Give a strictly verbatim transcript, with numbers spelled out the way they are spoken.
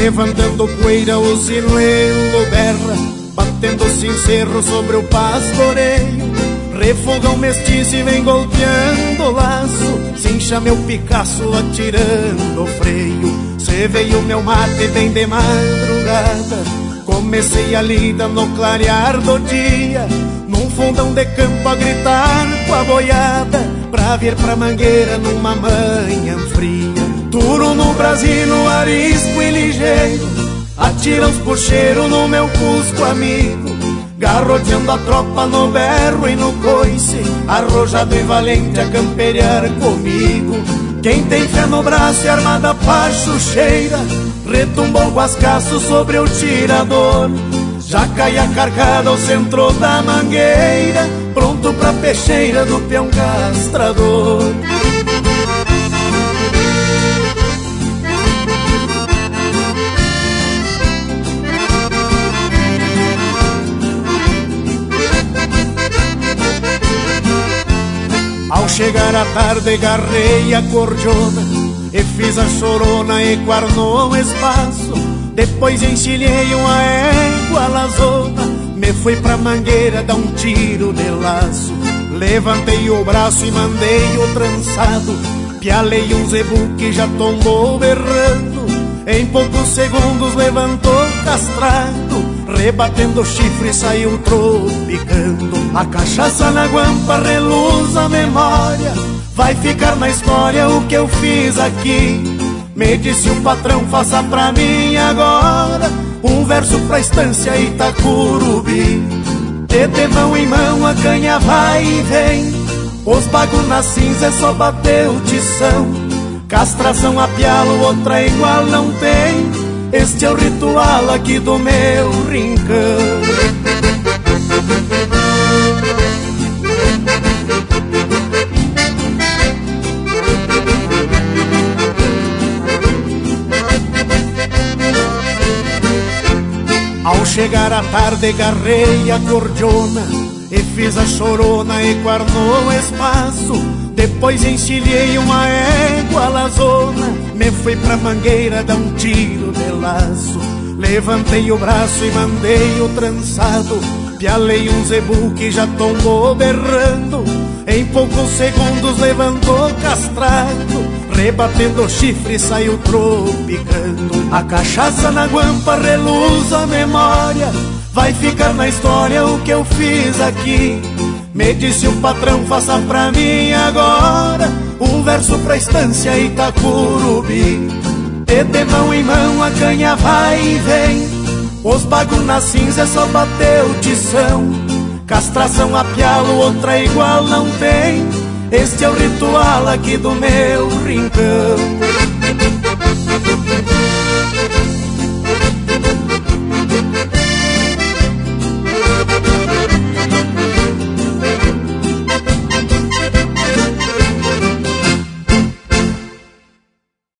Levantando poeira o sinuelo berra, batendo sincero sobre o pastoreio. Refogão mestiço e vem golpeando o laço, cincha meu Picasso atirando o freio. Cê veio meu mate bem de madrugada, comecei a lida no clarear do dia, num fundão de campo a gritar com a boiada, pra vir pra mangueira numa manhã fria. Turo no brasino, arisco e ligeiro, atira os puxeiros no meu cusco amigo, garroteando a tropa no berro e no coice, arrojado e valente a camperear comigo. Quem tem fé no braço e armada pachucheira, retumbou o guascaço sobre o tirador. Já cai a carcada ao centro da mangueira, pronto pra peixeira do peão castrador. Ao chegar a tarde garrei a cordiona e fiz a chorona e guarnou o espaço. Depois encilhei uma égua lazona, me fui pra mangueira dar um tiro de laço. Levantei o braço e mandei o trançado, pialei um zebu que já tombou berrando. Em poucos segundos levantou castrado, rebatendo o chifre saiu tropicando. A cachaça na guampa reluz a memória, vai ficar na história o que eu fiz aqui. Me disse o patrão, faça pra mim agora um verso pra estância Itacurubi. De, de mão em mão a canha vai e vem, os bagos na cinza é só bater o tição. Castração a pialo, outra igual não tem, este é o ritual aqui do meu rincão. Ao chegar a tarde garrei a cordiona e fiz a chorona e guarnou o espaço. Depois encilhei uma égua lazona, me fui pra mangueira dar um tiro de laço. Levantei o braço e mandei o trançado, pialei um zebu que já tombou berrando. Em poucos segundos levantou castrado, rebatendo o chifre saiu tropicando. A cachaça na guampa reluz a memória, vai ficar na história o que eu fiz aqui. Me disse o patrão, faça pra mim agora um verso pra estância Itacurubi. E de mão em mão a canha vai e vem, os bagos na cinza é só bater o tição. Castração a pialo, outra igual não tem, este é o ritual aqui do meu rincão.